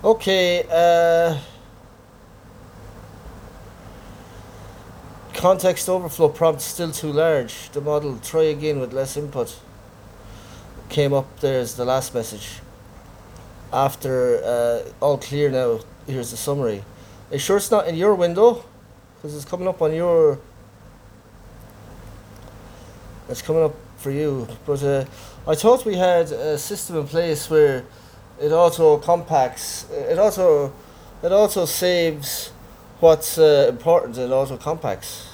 Okay, context overflow prompt still too large. The model try again with less input. Came up there as the last message. After all clear now, here's the summary. Are you sure it's not in your window? Because it's coming up on your. It's coming up for you. But I thought we had a system in place where it auto compacts. It also saves what's important. It auto compacts.